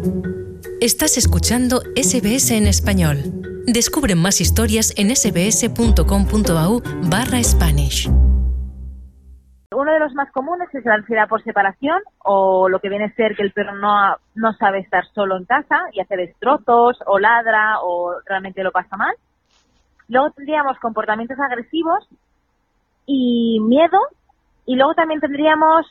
Estás escuchando SBS en español. Descubre más historias en sbs.com.au/Spanish. Uno de los más comunes es la ansiedad por separación, o lo que viene a ser que el perro no sabe estar solo en casa y hace destrozos o ladra o realmente lo pasa mal. Luego tendríamos comportamientos agresivos y miedo, y luego también tendríamos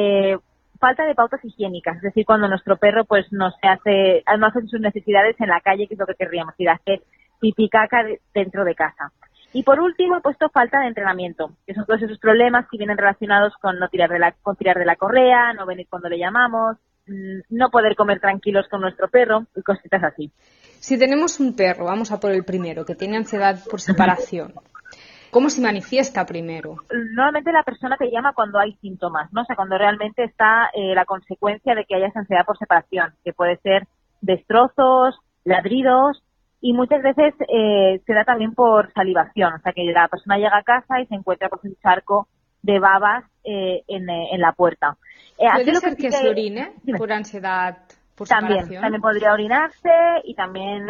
falta de pautas higiénicas, es decir, cuando nuestro perro pues no hace sus necesidades en la calle, que es lo que querríamos, ir a hacer pipí caca dentro de casa. Y por último he puesto falta de entrenamiento, que son todos esos problemas que vienen relacionados con no tirar de la correa, no venir cuando le llamamos, no poder comer tranquilos con nuestro perro y cositas así. Si tenemos un perro, vamos a por el primero, que tiene ansiedad por separación, ¿cómo se manifiesta primero? Normalmente la persona te llama cuando hay síntomas, ¿no? O sea, cuando realmente está la consecuencia de que haya esa ansiedad por separación, que puede ser destrozos, ladridos, y muchas veces se da también por salivación, o sea, que la persona llega a casa y se encuentra pues un charco de babas en la puerta. ¿Puede ser que se orine por ansiedad por separación? También podría orinarse y también,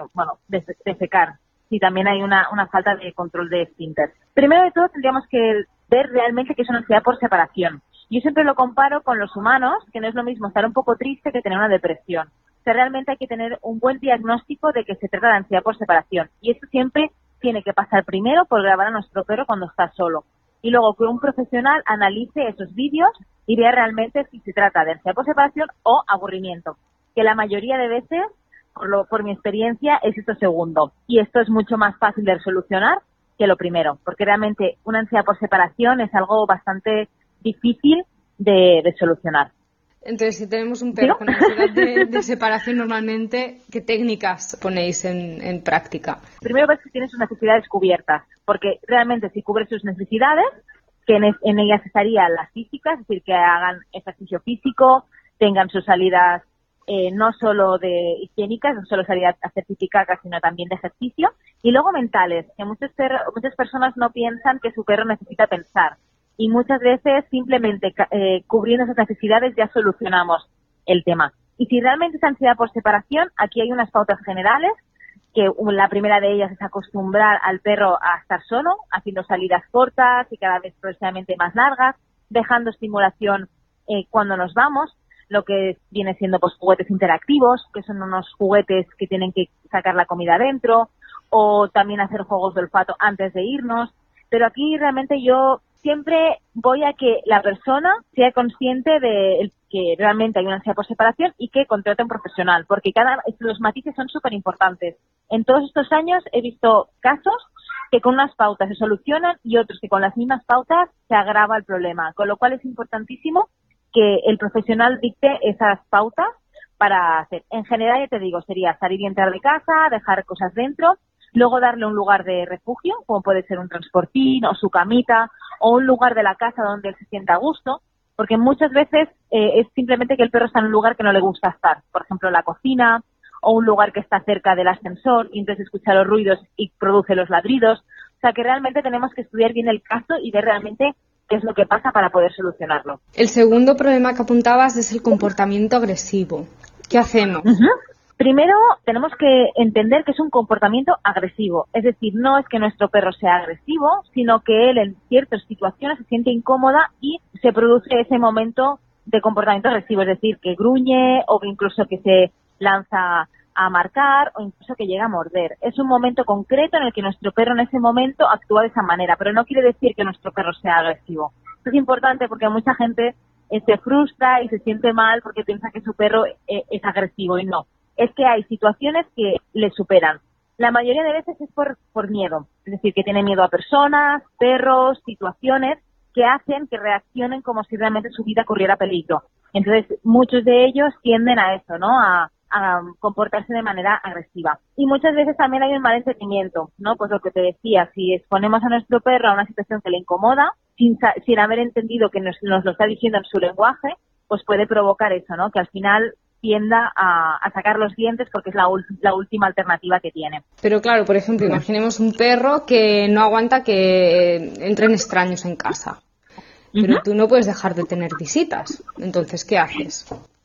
defecar. Sí, también hay una falta de control de esfínter. Primero de todo, tendríamos que ver realmente qué es una ansiedad por separación. Yo siempre lo comparo con los humanos, que no es lo mismo estar un poco triste que tener una depresión. O sea, realmente hay que tener un buen diagnóstico de que se trata de ansiedad por separación. Y esto siempre tiene que pasar primero por grabar a nuestro perro cuando está solo. Y luego que un profesional analice esos vídeos y vea realmente si se trata de ansiedad por separación o aburrimiento. Que la mayoría de veces, por mi experiencia, es esto segundo. Y esto es mucho más fácil de solucionar que lo primero, porque realmente una ansiedad por separación es algo bastante difícil de solucionar. Entonces, si tenemos un perro con ansiedad de separación, normalmente, ¿qué técnicas ponéis en práctica? Primero ves que tiene sus necesidades cubiertas, porque realmente si cubre sus necesidades, que en ellas estarían las físicas, es decir, que hagan ejercicio físico, tengan sus salidas no solo de higiénicas, no solo salir a hacer pipí caca, sino también de ejercicio, y luego mentales, que muchas personas no piensan que su perro necesita pensar, y muchas veces simplemente cubriendo esas necesidades ya solucionamos el tema. Y si realmente es ansiedad por separación, aquí hay unas pautas generales, que la primera de ellas es acostumbrar al perro a estar solo, haciendo salidas cortas y cada vez progresivamente más largas, dejando estimulación cuando nos vamos, lo que viene siendo pues juguetes interactivos, que son unos juguetes que tienen que sacar la comida dentro, o también hacer juegos de olfato antes de irnos. Pero aquí realmente yo siempre voy a que la persona sea consciente de que realmente hay una ansiedad por separación y que contrate a un profesional, porque los matices son súper importantes. En todos estos años he visto casos que con unas pautas se solucionan y otros que con las mismas pautas se agrava el problema, con lo cual es importantísimo que el profesional dicte esas pautas para hacer. En general, ya te digo, sería salir y entrar de casa, dejar cosas dentro, luego darle un lugar de refugio, como puede ser un transportín o su camita, o un lugar de la casa donde él se sienta a gusto, porque muchas veces es simplemente que el perro está en un lugar que no le gusta estar, por ejemplo la cocina, o un lugar que está cerca del ascensor y entonces escucha los ruidos y produce los ladridos. O sea que realmente tenemos que estudiar bien el caso y ver realmente qué es lo que pasa para poder solucionarlo. El segundo problema que apuntabas es el comportamiento agresivo. ¿Qué hacemos? Primero, tenemos que entender que es un comportamiento agresivo. Es decir, no es que nuestro perro sea agresivo, sino que él en ciertas situaciones se siente incómoda y se produce ese momento de comportamiento agresivo. Es decir, que gruñe o incluso que se lanza a marcar o incluso que llega a morder. Es un momento concreto en el que nuestro perro en ese momento actúa de esa manera, pero no quiere decir que nuestro perro sea agresivo. Esto es importante porque mucha gente se frustra y se siente mal porque piensa que su perro es agresivo y no. Es que hay situaciones que le superan. La mayoría de veces es por miedo, es decir, que tiene miedo a personas, perros, situaciones que hacen que reaccionen como si realmente su vida corriera peligro. Entonces, muchos de ellos tienden a eso, ¿no? A comportarse de manera agresiva. Y muchas veces también hay un mal entendimiento, ¿no? Pues lo que te decía, si exponemos a nuestro perro a una situación que le incomoda, sin haber entendido que nos lo está diciendo en su lenguaje, pues puede provocar eso, ¿no? Que al final tienda a sacar los dientes porque es la última alternativa que tiene. Pero claro, por ejemplo, imaginemos un perro que no aguanta que entren extraños en casa. Pero tú no puedes dejar de tener visitas. Entonces, ¿qué haces?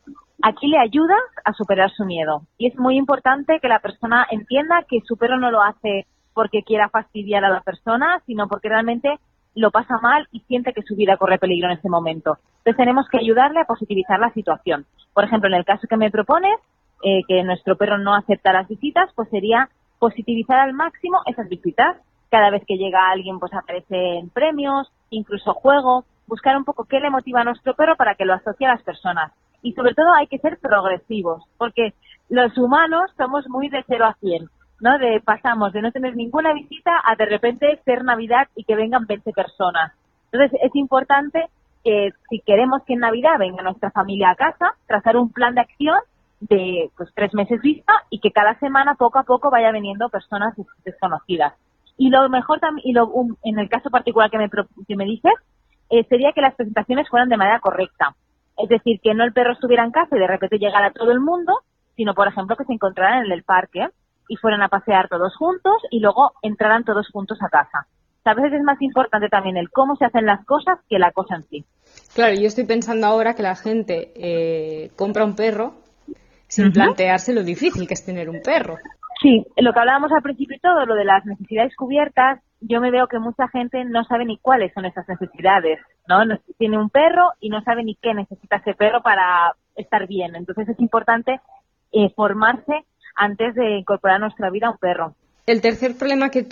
Aquí le ayudas a superar su miedo. Y es muy importante que la persona entienda que su perro no lo hace porque quiera fastidiar a la persona, sino porque realmente lo pasa mal y siente que su vida corre peligro en ese momento. Entonces tenemos que ayudarle a positivizar la situación. Por ejemplo, en el caso que me propones, que nuestro perro no acepta las visitas, pues sería positivizar al máximo esas visitas. Cada vez que llega alguien, pues aparecen premios, incluso juego, buscar un poco qué le motiva a nuestro perro para que lo asocie a las personas. Y sobre todo hay que ser progresivos, porque los humanos somos muy de 0 a 100, ¿no? Pasamos de no tener ninguna visita a de repente ser Navidad y que vengan 20 personas. Entonces es importante que si queremos que en Navidad venga nuestra familia a casa, trazar un plan de acción de 3 meses vista y que cada semana poco a poco vaya viniendo personas desconocidas. Y lo mejor también, en el caso particular que me dices, sería que las presentaciones fueran de manera correcta. Es decir, que no el perro estuviera en casa y de repente llegara todo el mundo, sino, por ejemplo, que se encontraran en el parque y fueran a pasear todos juntos y luego entraran todos juntos a casa. A veces es más importante también el cómo se hacen las cosas que la cosa en sí. Claro, yo estoy pensando ahora que la gente compra un perro sin plantearse lo difícil que es tener un perro. Sí, lo que hablábamos al principio y todo, lo de las necesidades cubiertas, yo me veo que mucha gente no sabe ni cuáles son esas necesidades, ¿no? Tiene un perro y no sabe ni qué necesita ese perro para estar bien. Entonces es importante formarse antes de incorporar a nuestra vida a un perro. El tercer problema que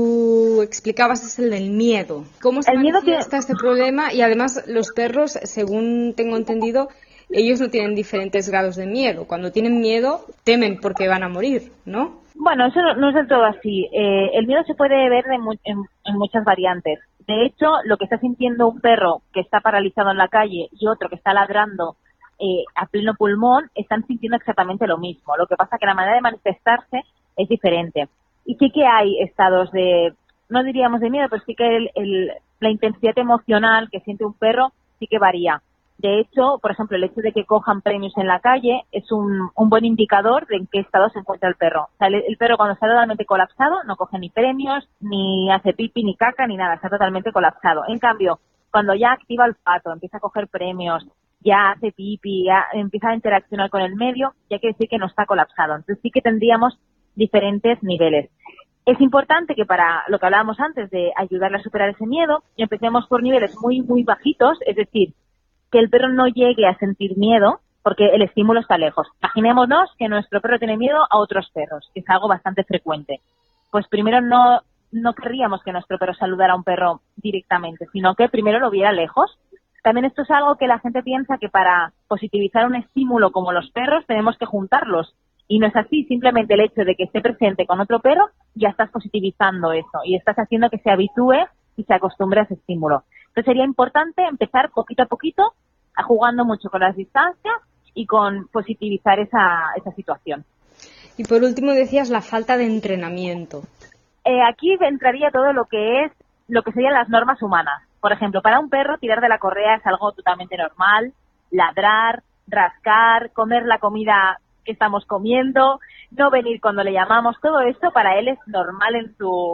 tú explicabas es el del miedo. ¿Cómo se manifiesta este problema? Y además los perros, según tengo entendido, ellos no tienen diferentes grados de miedo. Cuando tienen miedo, temen porque van a morir, ¿no? Bueno, eso no es del todo así. El miedo se puede ver en muchas variantes. De hecho, lo que está sintiendo un perro que está paralizado en la calle y otro que está ladrando a pleno pulmón, están sintiendo exactamente lo mismo. Lo que pasa es que la manera de manifestarse es diferente. Y sí que hay estados no diríamos de miedo, pero sí que la intensidad emocional que siente un perro sí que varía. De hecho, por ejemplo, el hecho de que cojan premios en la calle es un buen indicador de en qué estado se encuentra el perro. O sea, el perro cuando está totalmente colapsado no coge ni premios, ni hace pipi, ni caca, ni nada, está totalmente colapsado. En cambio, cuando ya activa el olfato, empieza a coger premios, ya hace pipi, ya empieza a interaccionar con el medio, ya quiere decir que no está colapsado. Entonces sí que tendríamos diferentes niveles. Es importante que para lo que hablábamos antes de ayudarle a superar ese miedo, empecemos por niveles muy, muy bajitos, es decir, que el perro no llegue a sentir miedo porque el estímulo está lejos. Imaginémonos que nuestro perro tiene miedo a otros perros, que es algo bastante frecuente. Pues primero no querríamos que nuestro perro saludara a un perro directamente, sino que primero lo viera lejos. También esto es algo que la gente piensa que para positivizar un estímulo como los perros tenemos que juntarlos. Y no es así, simplemente el hecho de que esté presente con otro perro ya estás positivizando eso y estás haciendo que se habitúe y se acostumbre a ese estímulo. Entonces sería importante empezar poquito a poquito, jugando mucho con las distancias y con positivizar esa situación. Y por último decías la falta de entrenamiento. Aquí entraría todo lo que serían las normas humanas. Por ejemplo, para un perro tirar de la correa es algo totalmente normal, ladrar, rascar, comer la comida que estamos comiendo, no venir cuando le llamamos, todo esto para él es normal en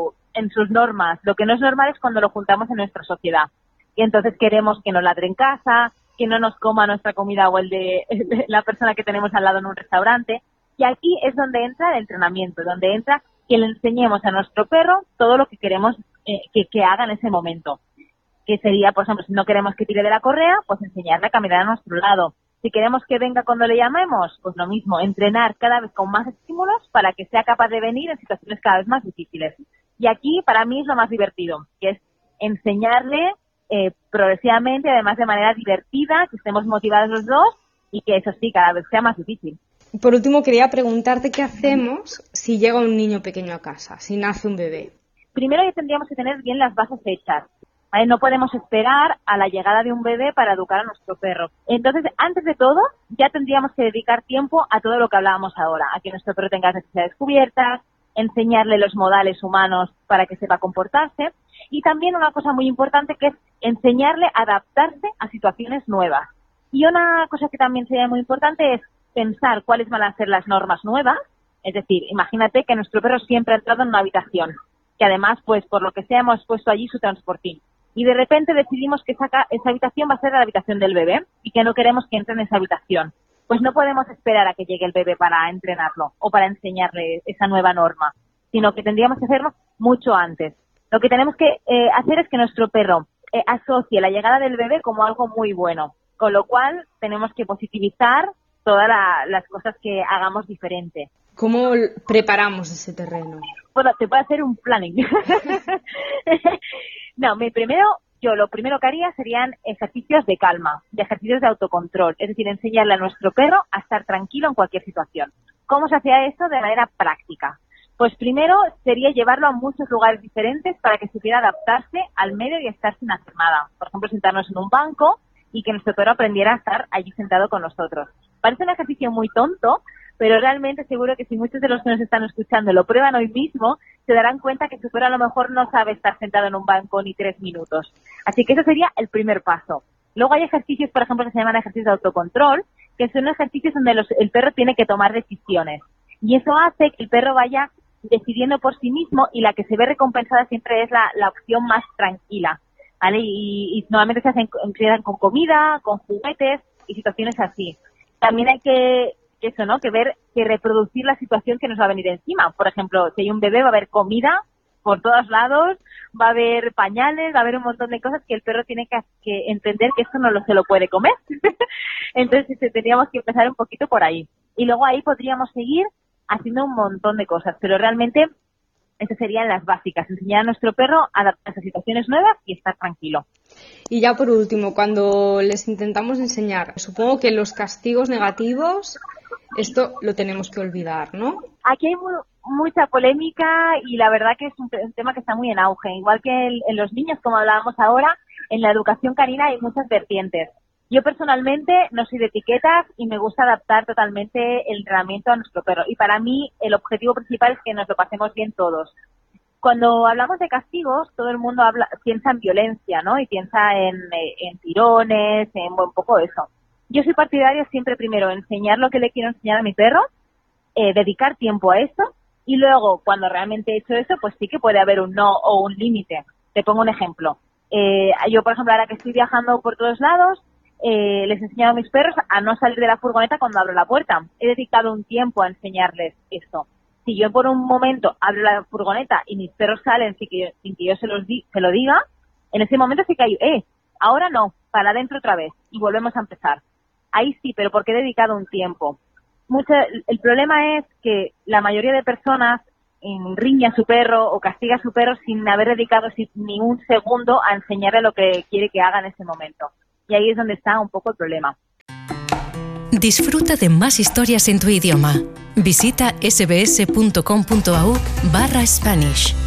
sus normas. Lo que no es normal es cuando lo juntamos en nuestra sociedad. Y entonces queremos que nos ladre en casa, que no nos coma nuestra comida o el de la persona que tenemos al lado en un restaurante. Y aquí es donde entra el entrenamiento, donde entra que le enseñemos a nuestro perro todo lo que queremos que haga en ese momento. Que sería, por ejemplo, si no queremos que tire de la correa, pues enseñarle a caminar a nuestro lado. Si queremos que venga cuando le llamemos, pues lo mismo, entrenar cada vez con más estímulos para que sea capaz de venir en situaciones cada vez más difíciles. Y aquí, para mí, es lo más divertido, que es enseñarle progresivamente, además de manera divertida, que estemos motivados los dos y que eso sí, cada vez sea más difícil. Por último, quería preguntarte qué hacemos si llega un niño pequeño a casa, si nace un bebé. Primero ya tendríamos que tener bien las bases hechas. ¿Vale? No podemos esperar a la llegada de un bebé para educar a nuestro perro. Entonces, antes de todo, ya tendríamos que dedicar tiempo a todo lo que hablábamos ahora, a que nuestro perro tenga las necesidades cubiertas, enseñarle los modales humanos para que sepa comportarse, y también una cosa muy importante que es enseñarle a adaptarse a situaciones nuevas. Y una cosa que también sería muy importante es pensar cuáles van a ser las normas nuevas, es decir, imagínate que nuestro perro siempre ha entrado en una habitación, que además, pues por lo que sea, hemos puesto allí su transportín. Y de repente decidimos que esa habitación va a ser la habitación del bebé y que no queremos que entre en esa habitación. pues no podemos esperar a que llegue el bebé para entrenarlo o para enseñarle esa nueva norma, sino que tendríamos que hacerlo mucho antes. Lo que tenemos que hacer es que nuestro perro asocie la llegada del bebé como algo muy bueno, con lo cual tenemos que positivizar todas las cosas que hagamos diferente. ¿Cómo preparamos ese terreno? Bueno, te puedo hacer un planning. No, lo primero que haría serían ejercicios de calma, de ejercicios de autocontrol, es decir, enseñarle a nuestro perro a estar tranquilo en cualquier situación. ¿Cómo se hacía eso de manera práctica? Pues primero sería llevarlo a muchos lugares diferentes para que supiera adaptarse al medio y estar sin hacer nada. Por ejemplo, sentarnos en un banco y que nuestro perro aprendiera a estar allí sentado con nosotros. Parece un ejercicio muy tonto, pero realmente seguro que si muchos de los que nos están escuchando lo prueban hoy mismo, se darán cuenta que su perro a lo mejor no sabe estar sentado en un banco ni 3 minutos. Así que eso sería el primer paso. Luego hay ejercicios, por ejemplo, que se llaman ejercicios de autocontrol, que son ejercicios donde el perro tiene que tomar decisiones. Y eso hace que el perro vaya decidiendo por sí mismo y la que se ve recompensada siempre es la opción más tranquila, ¿vale? Y normalmente se empiezan con comida, con juguetes y situaciones así. También hay que ver, que reproducir la situación que nos va a venir encima. Por ejemplo, si hay un bebé va a haber comida por todos lados, va a haber pañales, va a haber un montón de cosas que el perro tiene que entender que esto se lo puede comer. Entonces tendríamos que empezar un poquito por ahí. Y luego ahí podríamos seguir haciendo un montón de cosas, pero realmente esas serían las básicas, enseñar a nuestro perro a adaptarse a situaciones nuevas y estar tranquilo. Y ya por último, cuando les intentamos enseñar, supongo que los castigos negativos, esto lo tenemos que olvidar, ¿no? Aquí hay mucha polémica y la verdad que es un tema que está muy en auge. Igual que en los niños, como hablábamos ahora, en la educación canina hay muchas vertientes. Yo personalmente no soy de etiquetas y me gusta adaptar totalmente el entrenamiento a nuestro perro. Y para mí el objetivo principal es que nos lo pasemos bien todos. Cuando hablamos de castigos, todo el mundo piensa en violencia, ¿no? Y piensa en tirones, en un poco eso. Yo soy partidaria siempre primero enseñar lo que le quiero enseñar a mi perro, dedicar tiempo a eso y luego cuando realmente he hecho eso, pues sí que puede haber un no o un límite. Te pongo un ejemplo. Yo, por ejemplo, ahora que estoy viajando por todos lados, les he enseñado a mis perros a no salir de la furgoneta cuando abro la puerta. He dedicado un tiempo a enseñarles esto. Si yo por un momento abro la furgoneta y mis perros salen sin que yo se lo diga, en ese momento sí que hay, ahora no, para adentro otra vez y volvemos a empezar. Ahí sí, pero porque he dedicado un tiempo. El problema es que la mayoría de personas riña a su perro o castiga a su perro sin haber dedicado ni un segundo a enseñarle lo que quiere que haga en ese momento. Y ahí es donde está un poco el problema. Disfruta de más historias en tu idioma. Visita sbs.com.au/Spanish.